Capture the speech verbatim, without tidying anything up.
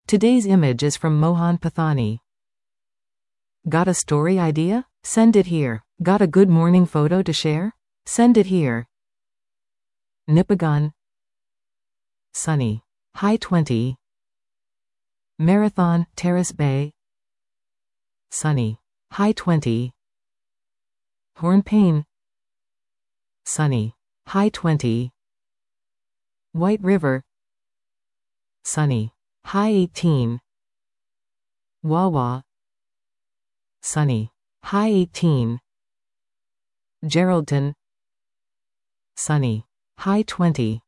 Today's image is from Mohan Pathani. Got a story idea? Send it here. Got a good morning photo to share? Send it here. Nipagon. Sunny. High twenty. Marathon, Terrace Bay. Sunny. High twenty. Hornpain. Sunny. High twenty. White River. Sunny. High eighteen. Wawa. Sunny. High eighteen. Geraldton. Sunny. High twenty.